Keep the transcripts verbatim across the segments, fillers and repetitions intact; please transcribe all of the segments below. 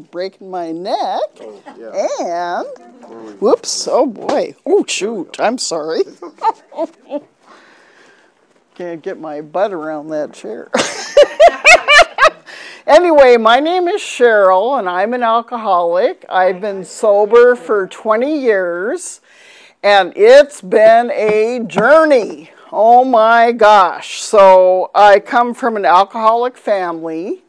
breaking my neck. Oh, yeah. And, whoops, oh boy. Oh, shoot, I'm sorry. Can't get my butt around that chair. Anyway, my name is Cheryl, and I'm an alcoholic. I've been sober for twenty years, and it's been a journey. Oh my gosh. So I come from an alcoholic family,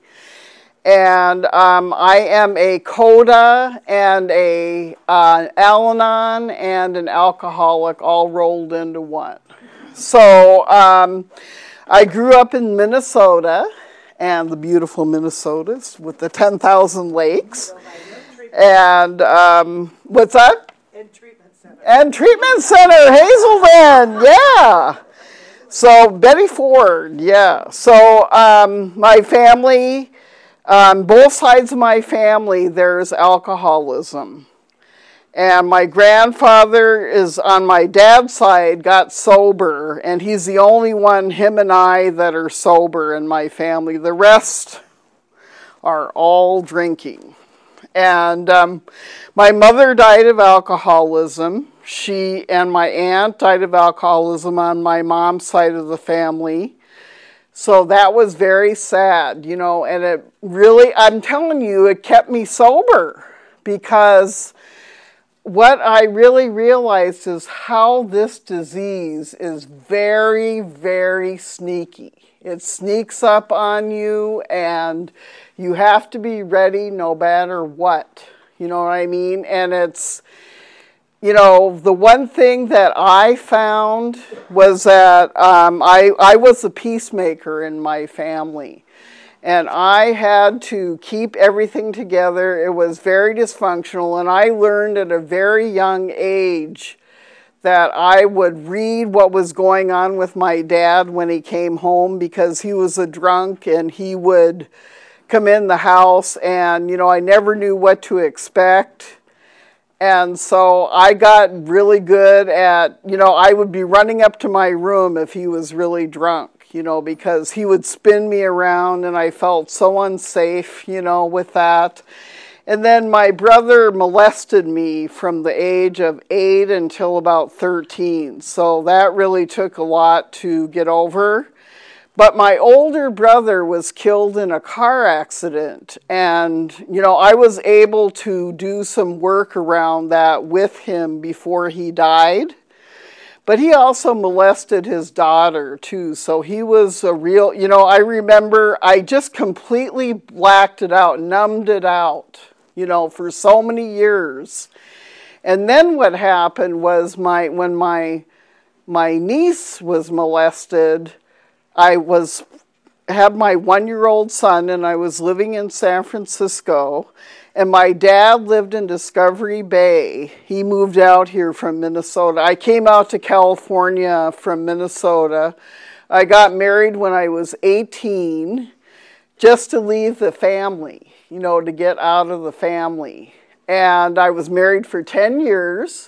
and um, I am a CODA and a uh, Al-Anon and an alcoholic all rolled into one. So um, I grew up in Minnesota, and the beautiful Minnesotas with the ten thousand lakes. And um, what's that? And treatment center. And treatment center, Hazelden, yeah. So Betty Ford, yeah. So um, my family, on both sides of my family, there's alcoholism. And my grandfather is, on my dad's side, got sober, and he's the only one, him and I, that are sober in my family. The rest are all drinking. And um, my mother died of alcoholism. She and my aunt died of alcoholism on my mom's side of the family. So that was very sad, you know, and it really, I'm telling you, it kept me sober, because what I really realized is how this disease is very, very sneaky. It sneaks up on you, and you have to be ready no matter what. You know what I mean? And it's, you know, the one thing that I found was that um, I, I was the peacemaker in my family. And I had to keep everything together. It was very dysfunctional, and I learned at a very young age that I would read what was going on with my dad when he came home, because he was a drunk, and he would come in the house, and, you know, I never knew what to expect. And so I got really good at, you know, I would be running up to my room if he was really drunk, you know, because he would spin me around, and I felt so unsafe, you know, with that. And then my brother molested me from the age of eight until about thirteen. So that really took a lot to get over. But my older brother was killed in a car accident, and, you know, I was able to do some work around that with him before he died. But he also molested his daughter, too, so he was a real, you know, I remember I just completely blacked it out, numbed it out, you know, for so many years. And then what happened was my when my my niece was molested, I was had my one-year-old son, and I was living in San Francisco, and my dad lived in Discovery Bay. He moved out here from Minnesota. I came out to California from Minnesota. I got married when I was eighteen, just to leave the family, you know, to get out of the family. And I was married for ten years,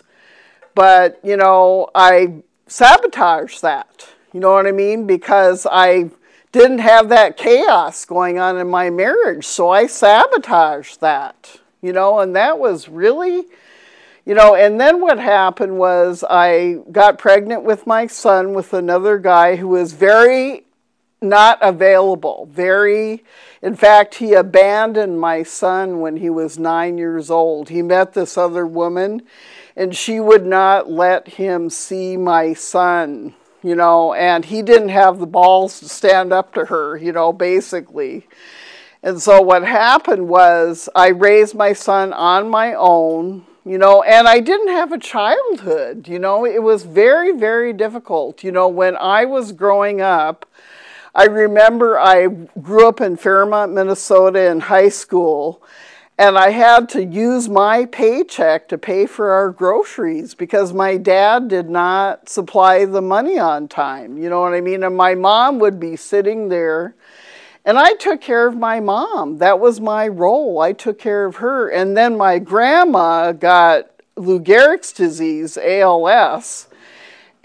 but, you know, I sabotaged that. You know what I mean? Because I didn't have that chaos going on in my marriage, so I sabotaged that, you know, and that was really, you know, and then what happened was I got pregnant with my son with another guy who was very not available, very, in fact, he abandoned my son when he was nine years old. He met this other woman, and she would not let him see my son, you know, and he didn't have the balls to stand up to her, you know, basically. And so what happened was I raised my son on my own, you know, and I didn't have a childhood, you know. It was very, very difficult. You know, when I was growing up, I remember I grew up in Fairmont, Minnesota in high school, and I had to use my paycheck to pay for our groceries because my dad did not supply the money on time. You know what I mean? And my mom would be sitting there, and I took care of my mom. That was my role. I took care of her. And then my grandma got Lou Gehrig's disease, A L S,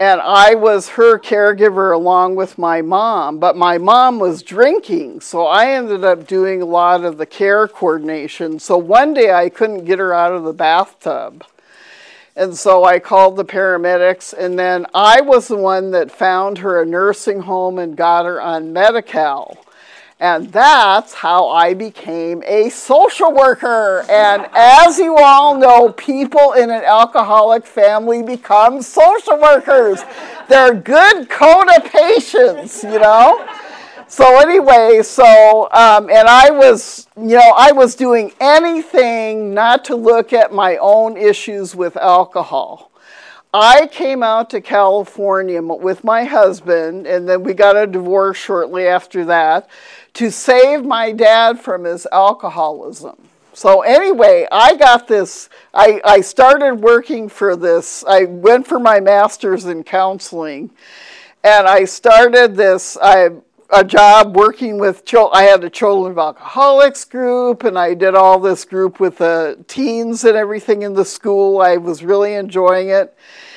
And I was her caregiver along with my mom, but my mom was drinking, so I ended up doing a lot of the care coordination. So one day I couldn't get her out of the bathtub. And so I called the paramedics, and then I was the one that found her a nursing home and got her on Medi-Cal. And that's how I became a social worker. And as you all know, people in an alcoholic family become social workers. They're good coda patients, you know? So anyway, so, um, and I was, you know, I was doing anything not to look at my own issues with alcohol. I came out to California with my husband, and then we got a divorce shortly after that, to save my dad from his alcoholism. So anyway, I got this, I, I started working for this, I went for my master's in counseling, and I started this, I, a job working with, children. I had a Children of Alcoholics group, and I did all this group with the teens and everything in the school. I was really enjoying it.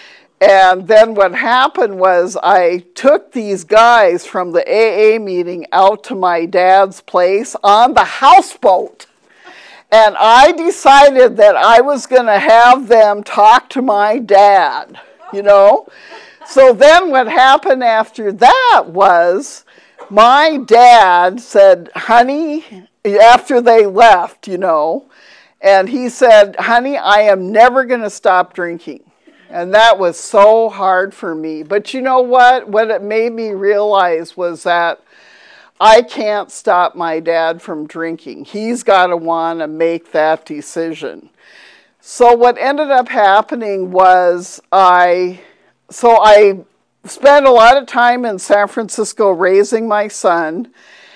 And then what happened was I took these guys from the A A meeting out to my dad's place on the houseboat. And I decided that I was going to have them talk to my dad, you know. So then what happened after that was my dad said, honey, after they left, you know, and he said, honey, I am never going to stop drinking. And that was so hard for me. But you know what? What it made me realize was that I can't stop my dad from drinking. He's got to want to make that decision. So what ended up happening was I, so I spent a lot of time in San Francisco raising my son.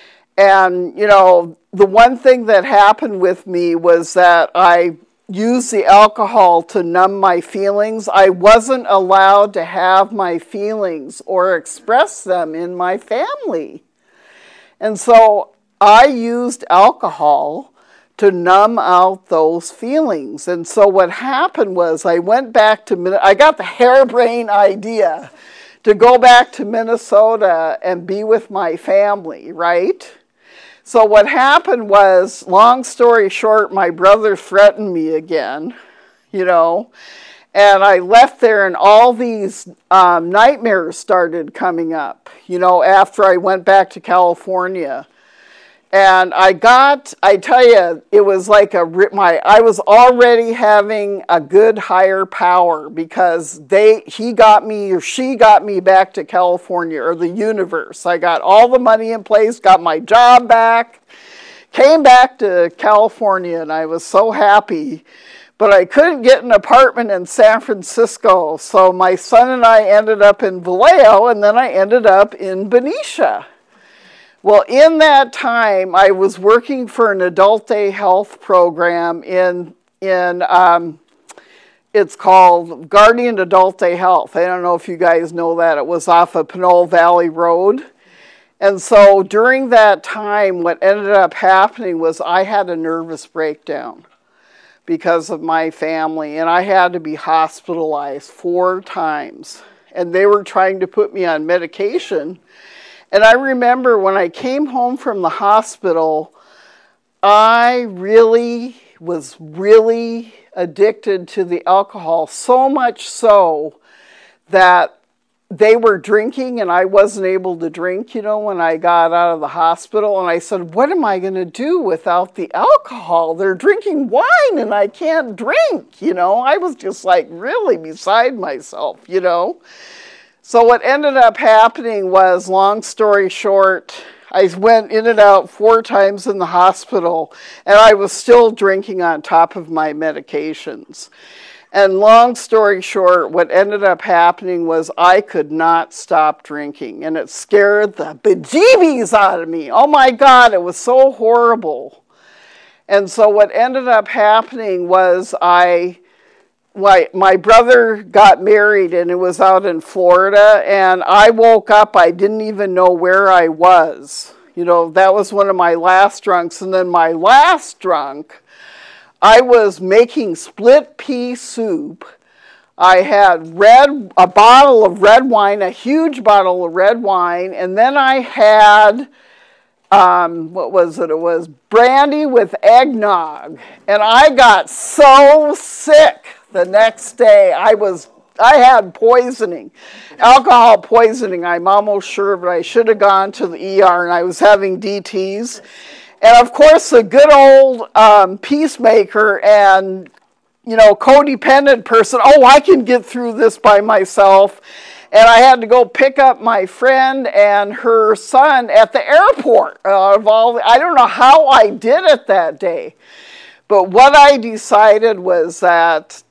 And, you know, the one thing that happened with me was that I use the alcohol to numb my feelings. I wasn't allowed to have my feelings or express them in my family. And so I used alcohol to numb out those feelings. And so what happened was I went back to, I got the harebrained idea to go back to Minnesota and be with my family, right? So what happened was, long story short, my brother threatened me again, you know, and I left there and all these um, nightmares started coming up, you know, after I went back to California. And I got, I tell you, it was like a, my, I was already having a good higher power because they, he got me or she got me back to California or the universe. I got all the money in place, got my job back, came back to California, and I was so happy. But I couldn't get an apartment in San Francisco, so my son and I ended up in Vallejo, and then I ended up in Benicia. Well, in that time, I was working for an adult day health program in, in um, it's called Guardian Adult Day Health. I don't know if you guys know that. It was off of Pinole Valley Road. And so during that time, what ended up happening was I had a nervous breakdown because of my family, and I had to be hospitalized four times. And they were trying to put me on medication. And I remember when I came home from the hospital, I really was really addicted to the alcohol, so much so that they were drinking and I wasn't able to drink, you know, when I got out of the hospital. And I said, what am I going to do without the alcohol? They're drinking wine and I can't drink, you know. I was just like really beside myself, you know. So what ended up happening was, long story short, I went in and out four times in the hospital, and I was still drinking on top of my medications. And long story short, what ended up happening was I could not stop drinking, and it scared the bejeebies out of me. Oh my God, it was so horrible. And so what ended up happening was I... My, my brother got married, and it was out in Florida, and I woke up, I didn't even know where I was. You know, that was one of my last drunks. And then my last drunk, I was making split pea soup I had red, a bottle of red wine, a huge bottle of red wine, and then I had, um, what was it? It was brandy with eggnog. And I got so sick the next day. I was, I had poisoning, alcohol poisoning. I'm almost sure, but I should have gone to the E R, and I was having D Ts. And of course, the good old um, peacemaker and you know, codependent person, oh, I can get through this by myself. And I had to go pick up my friend and her son at the airport. Uh, of all, I don't know how I did it that day. But what I decided was that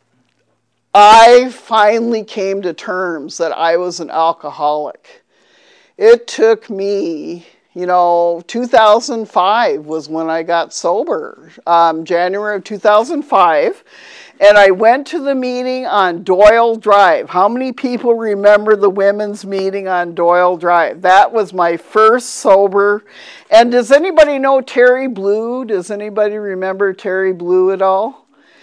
I finally came to terms that I was an alcoholic. It took me, you know, two thousand five was when I got sober, um, January of two thousand five. And I went to the meeting on Doyle Drive. How many people remember the women's meeting on Doyle Drive? That was my first sober. And does anybody know Terry Blue? Does anybody remember Terry Blue at all?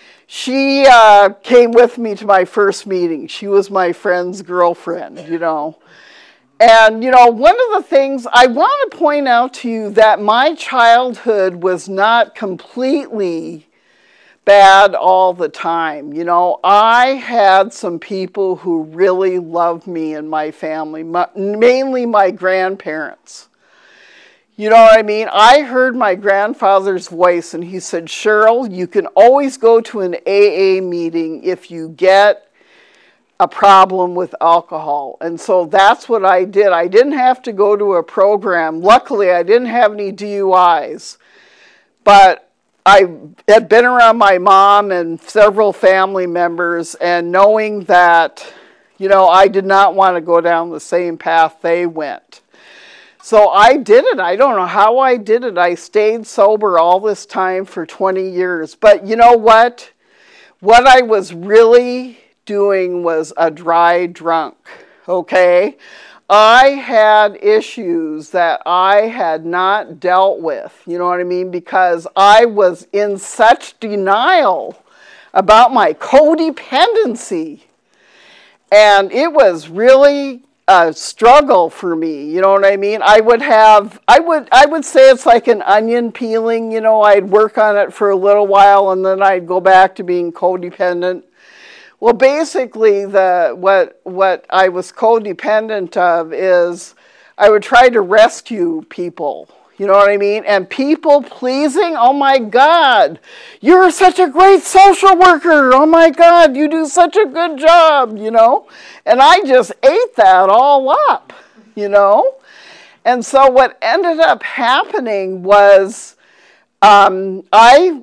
She uh, came with me to my first meeting. She was my friend's girlfriend, you know. And, you know, one of the things I want to point out to you that my childhood was not completely bad all the time. You know, I had some people who really loved me and my family, my, mainly my grandparents. You know what I mean? I heard my grandfather's voice and he said, Cheryl, you can always go to an A A meeting if you get a problem with alcohol. And so that's what I did. I didn't have to go to a program. Luckily, I didn't have any D U Is, but I had been around my mom and several family members, and knowing that, you know, I did not want to go down the same path they went. So I did it. I don't know how I did it. I stayed sober all this time for twenty years. But you know what? What I was really doing was a dry drunk, okay? I had issues that I had not dealt with, you know what I mean? Because I was in such denial about my codependency. And it was really a struggle for me, you know what I mean? I would have, I would, I would say it's like an onion peeling, you know, I'd work on it for a little while and then I'd go back to being codependent. Well, basically, the what what I was codependent of is I would try to rescue people. You know what I mean? And people pleasing, oh my God, you're such a great social worker. Oh my God, you do such a good job, you know? And I just ate that all up, you know? And so what ended up happening was um, I,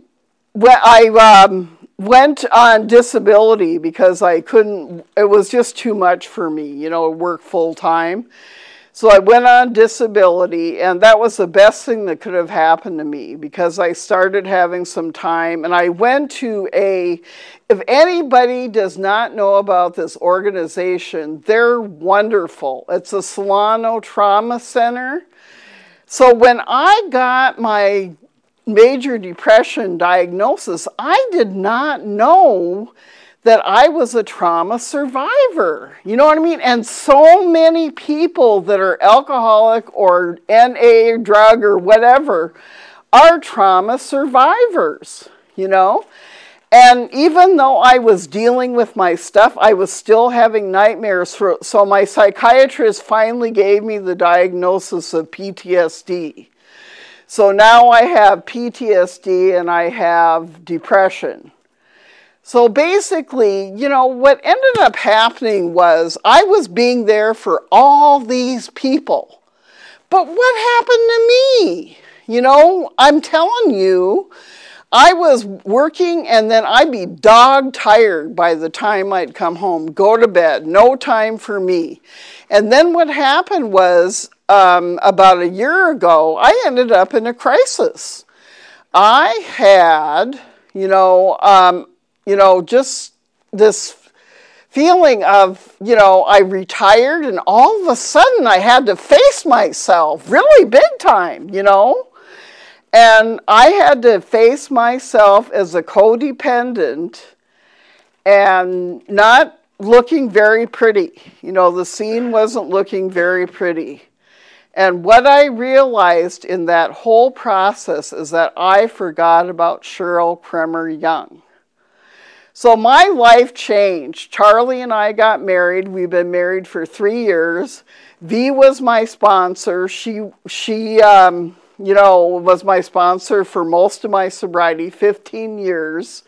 I um, went on disability because I couldn't, it was just too much for me, you know, work full time. So I went on disability, and that was the best thing that could have happened to me because I started having some time, and I went to a, if anybody does not know about this organization, they're wonderful. It's a Solano Trauma Center. So when I got my major depression diagnosis, I did not know that I was a trauma survivor. You know what I mean? And so many people that are alcoholic or N A drug or whatever are trauma survivors, you know? And even though I was dealing with my stuff, I was still having nightmares. For, so my psychiatrist finally gave me the diagnosis of P T S D. So now I have P T S D and I have depression. So basically, you know, what ended up happening was I was being there for all these people. But what happened to me? You know, I'm telling you, I was working and then I'd be dog tired by the time I'd come home, go to bed, no time for me. And then what happened was um, about a year ago, I ended up in a crisis. I had, you know, um, you know, just this feeling of, you know, I retired and all of a sudden I had to face myself really big time, you know. And I had to face myself as a codependent and not looking very pretty. You know, the scene wasn't looking very pretty. And what I realized in that whole process is that I forgot about Cheryl Kremer Young. So my life changed. Charlie and I got married. We've been married for three years. V was my sponsor. She, she, um, you know, was my sponsor for most of my sobriety, fifteen years.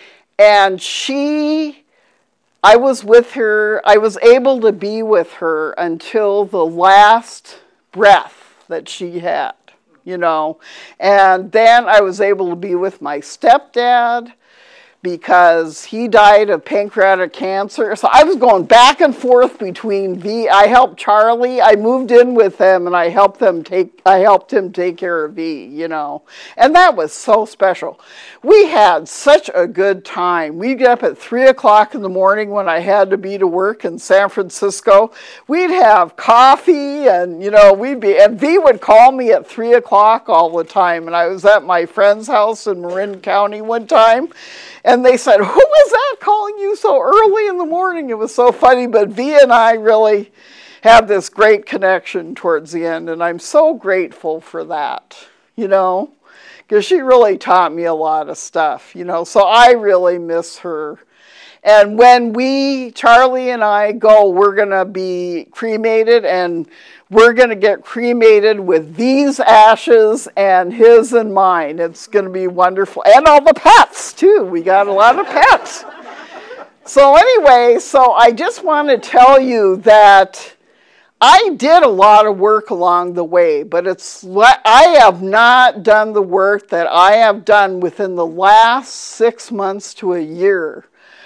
And she, I was with her, I was able to be with her until the last breath that she had, you know. And then I was able to be with my stepdad, because he died of pancreatic cancer. So I was going back and forth between V. I helped Charlie. I moved in with him, and I helped them take. I helped him take care of V. You know, and that was so special. We had such a good time. We'd get up at three o'clock in the morning when I had to be to work in San Francisco. We'd have coffee, and you know, we'd be. And V would call me at three o'clock all the time. And I was at my friend's house in Marin County one time. And they said, who was that calling you so early in the morning? It was so funny, but V and I really had this great connection towards the end, and I'm so grateful for that, you know, because she really taught me a lot of stuff, you know, so I really miss her. And when we, Charlie and I, go, we're going to be cremated, and we're going to get cremated with these ashes and his and mine. It's going to be wonderful. And all the pets, too. We got a lot of pets. So anyway, so I just want to tell you that I did a lot of work along the way, but it's I have not done the work that I have done within the last six months to a year.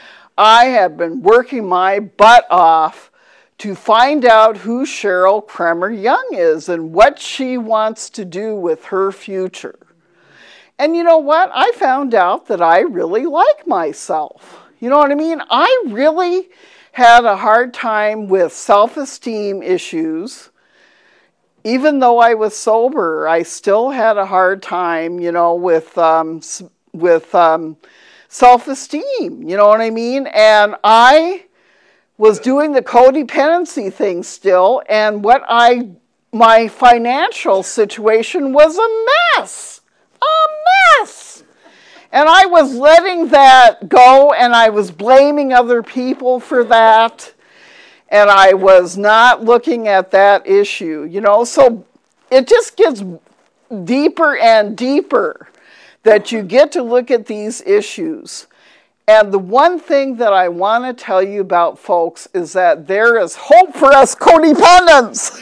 I have been working my butt off to find out who Cheryl Kremer Young is and what she wants to do with her future. And you know what? I found out that I really like myself. You know what I mean? I really had a hard time with self-esteem issues. Even though I was sober, I still had a hard time, you know, with um, with um, self-esteem. You know what I mean? And I was doing the codependency thing still, and what I my financial situation was a mess, a mess. And I was letting that go, and I was blaming other people for that, and I was not looking at that issue, you know. So it just gets deeper and deeper that you get to look at these issues. And the one thing that I want to tell you about, folks, is that there is hope for us codependents.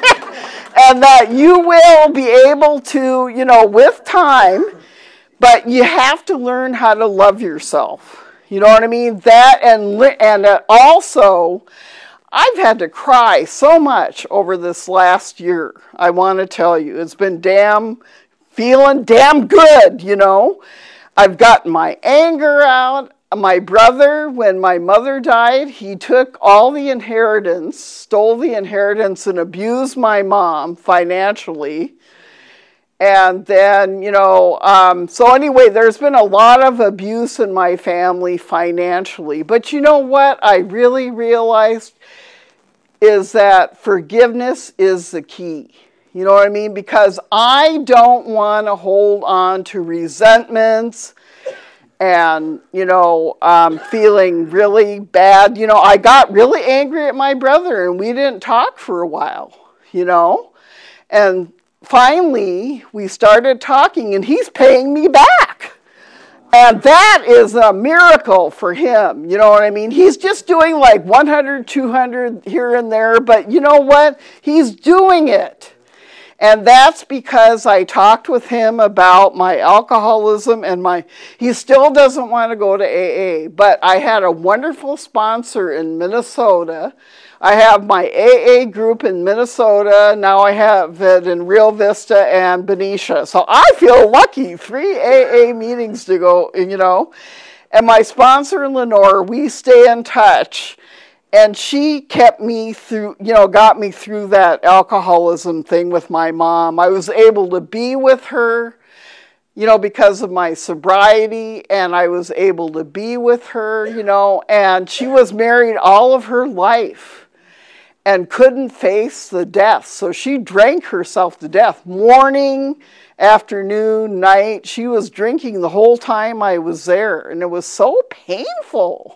And that you will be able to, you know, with time, but you have to learn how to love yourself. You know what I mean? That and and also, I've had to cry so much over this last year. I want to tell you, it's been damn, feeling damn good, you know. I've gotten my anger out. My brother, when my mother died, he took all the inheritance, stole the inheritance, and abused my mom financially. And then, you know, um, so anyway, there's been a lot of abuse in my family financially. But you know what I really realized is that forgiveness is the key. You know what I mean? Because I don't want to hold on to resentments and, you know, um, feeling really bad. You know, I got really angry at my brother, and we didn't talk for a while, you know. And finally, we started talking, and he's paying me back. And that is a miracle for him, you know what I mean? He's just doing like one hundred, two hundred here and there, but you know what? He's doing it. And that's because I talked with him about my alcoholism and my, he still doesn't want to go to A A, but I had a wonderful sponsor in Minnesota. I have my A A group in Minnesota. Now I have it in Rio Vista and Benicia. So I feel lucky, three A A meetings to go, you know. And my sponsor in Lenore, we stay in touch. And she kept me through, you know, got me through that alcoholism thing with my mom. I was able to be with her you know, because of my sobriety, and I was able to be with her, you know, and she was married all of her life and couldn't face the death. So she drank herself to death. Morning, afternoon, night, she was drinking the whole time I was there, and it was so painful.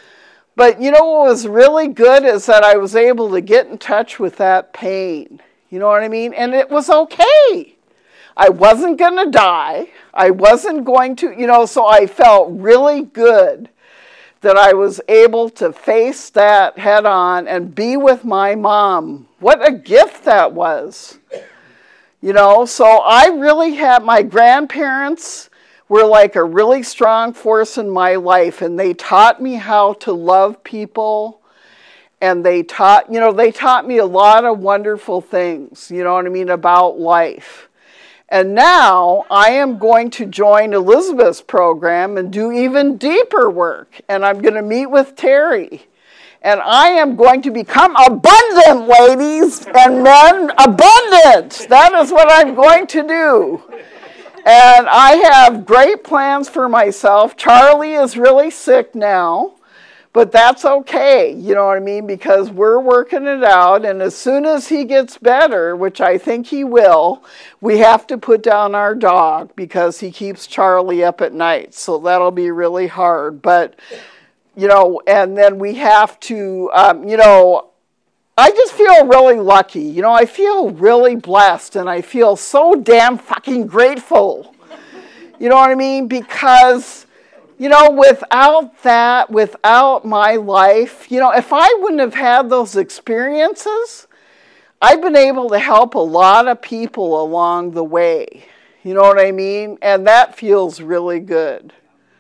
But you know what was really good is that I was able to get in touch with that pain. You know what I mean? And it was okay. I wasn't going to die. I wasn't going to, you know, so I felt really good that I was able to face that head on and be with my mom. What a gift that was. You know, so I really had, my grandparents were like a really strong force in my life, and they taught me how to love people, and they taught, you know, they taught me a lot of wonderful things, you know what I mean, about life. And now I am going to join Elizabeth's program and do even deeper work, and I'm going to meet with Terry. And I am going to become abundant, ladies and men, abundant. That is what I'm going to do. And I have great plans for myself. Charlie is really sick now, but that's okay, you know what I mean, because we're working it out, and as soon as he gets better, which I think he will, we have to put down our dog because he keeps Charlie up at night, so that'll be really hard. But, you know, and then we have to, um, you know, I just feel really lucky. You know, I feel really blessed, and I feel so damn fucking grateful. You know what I mean? Because, you know, without that, without my life, you know, if I wouldn't have had those experiences, I've been able to help a lot of people along the way. You know what I mean? And that feels really good.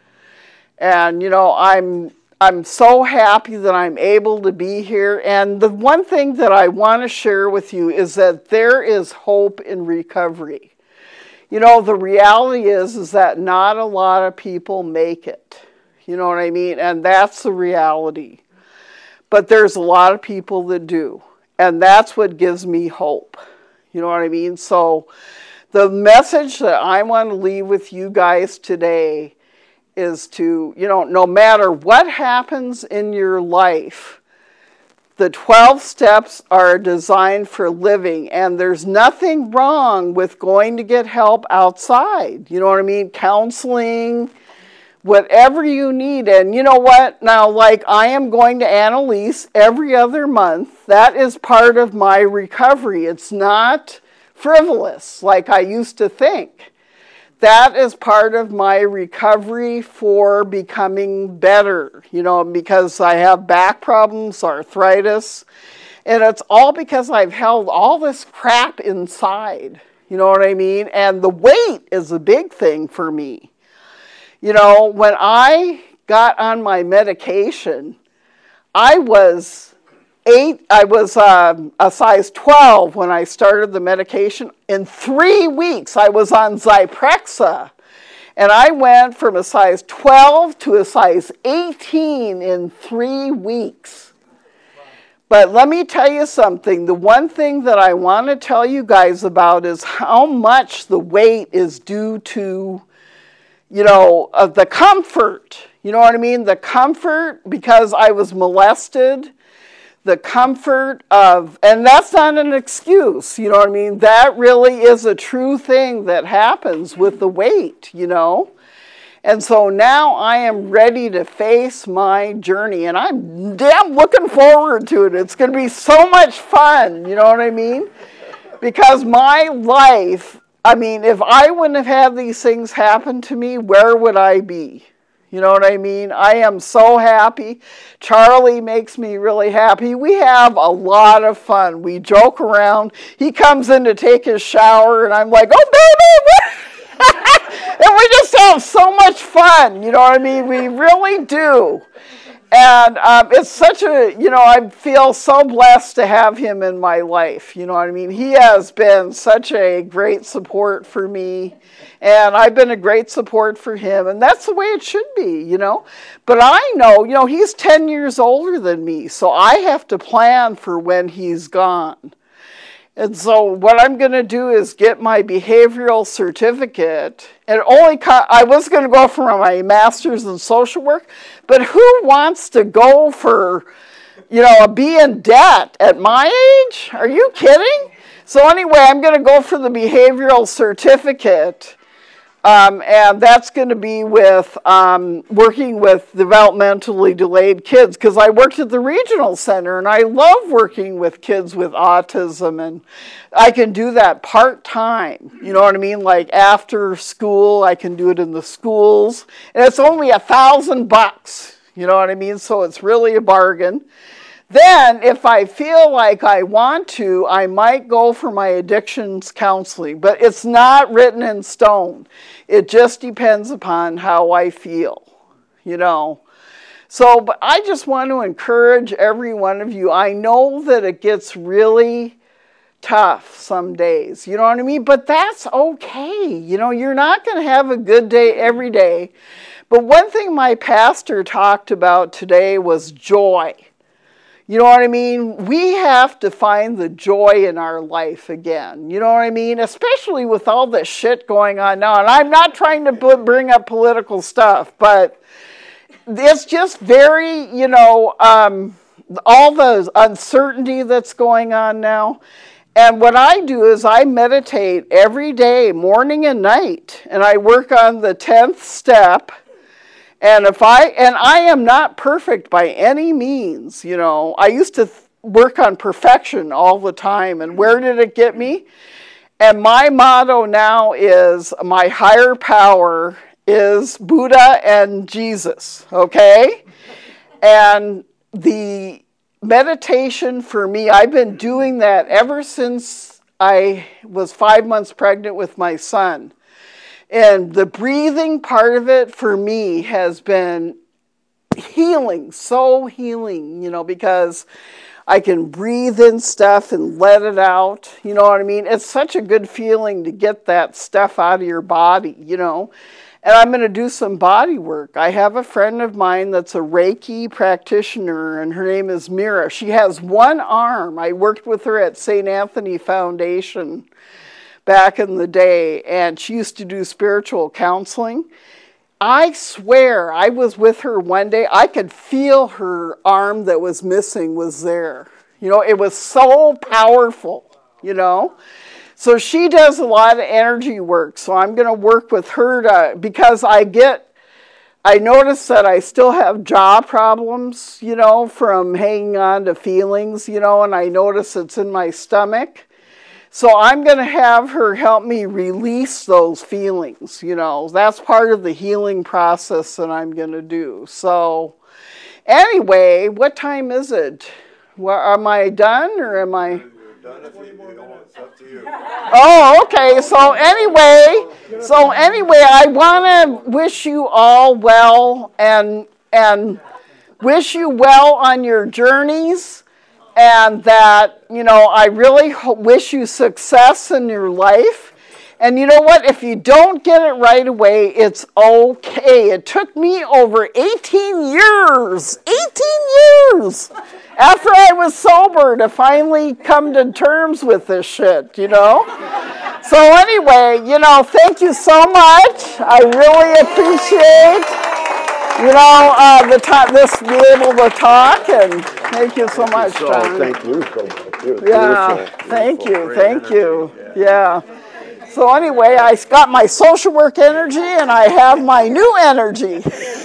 And, you know, I'm I'm so happy that I'm able to be here. And the one thing that I want to share with you is that there is hope in recovery. You know, the reality is, is that not a lot of people make it. You know what I mean? And that's the reality. But there's a lot of people that do. And that's what gives me hope. You know what I mean? So the message that I want to leave with you guys today is to, you know, no matter what happens in your life, the twelve steps are designed for living, and there's nothing wrong with going to get help outside. You know what I mean? Counseling, whatever you need. And you know what? Now, like, I am going to Annalise every other month. That is part of my recovery. It's not frivolous like I used to think. That is part of my recovery for becoming better, you know, because I have back problems, arthritis, and it's all because I've held all this crap inside, you know what I mean? And the weight is a big thing for me. You know, when I got on my medication, I was eight, I was um, a size twelve when I started the medication. In three weeks, I was on Zyprexa. And I went from a size twelve to a size eighteen in three weeks. But let me tell you something. The one thing that I want to tell you guys about is how much the weight is due to, you know, uh, the comfort. You know what I mean? The comfort because I was molested. The comfort of, and that's not an excuse, you know what I mean? That really is a true thing that happens with the weight, you know? And so now I am ready to face my journey, and I'm damn looking forward to it. It's going to be so much fun, you know what I mean? Because my life, I mean, if I wouldn't have had these things happen to me, where would I be? You know what I mean? I am so happy. Charlie makes me really happy. We have a lot of fun. We joke around. He comes in to take his shower, and I'm like, oh, baby! And we just have so much fun. You know what I mean? We really do. And um, it's such a, you know, I feel so blessed to have him in my life. You know what I mean? He has been such a great support for me. And I've been a great support for him. And that's the way it should be, you know. But I know, you know, he's ten years older than me. So I have to plan for when he's gone. And so what I'm going to do is get my behavioral certificate. And only co- I was going to go for my master's in social work, but who wants to go for, you know, be in debt at my age? Are you kidding? So anyway, I'm going to go for the behavioral certificate. Um, and that's going to be with um, working with developmentally delayed kids, because I worked at the regional center and I love working with kids with autism, and I can do that part-time, you know what I mean, like after school. I can do it in the schools, and it's only a thousand bucks, you know what I mean, so it's really a bargain. Then, if I feel like I want to, I might go for my addictions counseling, but it's not written in stone. It just depends upon how I feel, you know. So, but I just want to encourage every one of you. I know that it gets really tough some days, you know what I mean? But that's okay. You know, you're not going to have a good day every day. But one thing my pastor talked about today was joy. You know what I mean? We have to find the joy in our life again. You know what I mean? Especially with all this shit going on now. And I'm not trying to bring up political stuff, but it's just very, you know, um, all the uncertainty that's going on now. And what I do is I meditate every day, morning and night. And I work on the tenth step. And if I, and I am not perfect by any means, you know. I used to th- work on perfection all the time, and where did it get me? And my motto now is my higher power is Buddha and Jesus, okay? And the meditation for me, I've been doing that ever since I was five months pregnant with my son. And the breathing part of it for me has been healing, so healing, you know, because I can breathe in stuff and let it out, you know what I mean? It's such a good feeling to get that stuff out of your body, you know. And I'm going to do some body work. I have a friend of mine that's a Reiki practitioner, and her name is Mira. She has one arm. I worked with her at Saint Anthony Foundation back in the day, and she used to do spiritual counseling. I swear, I was with her one day, I could feel her arm that was missing was there. You know, it was so powerful, you know. So she does a lot of energy work, so I'm going to work with her to, because I get, I notice that I still have jaw problems, you know, from hanging on to feelings, you know, and I notice it's in my stomach. So I'm going to have her help me release those feelings, you know. That's part of the healing process that I'm going to do. So anyway, what time is it? Well, am I done or am I? You're done if you, you don't, it's up to you. Oh, okay. So anyway, so anyway, I want to wish you all well and and wish you well on your journeys. And that, you know, I really ho- wish you success in your life. And you know what? If you don't get it right away, it's okay. It took me over eighteen years, eighteen years after I was sober to finally come to terms with this shit, you know? So anyway, you know, thank you so much. I really appreciate You know, uh, the time this be able to talk, and thank you so much, So, John. thank you so much. It was Yeah, beautiful, thank beautiful. you, Great thank energy. you. Yeah. Yeah. So anyway, I got my social work energy, and I have my new energy.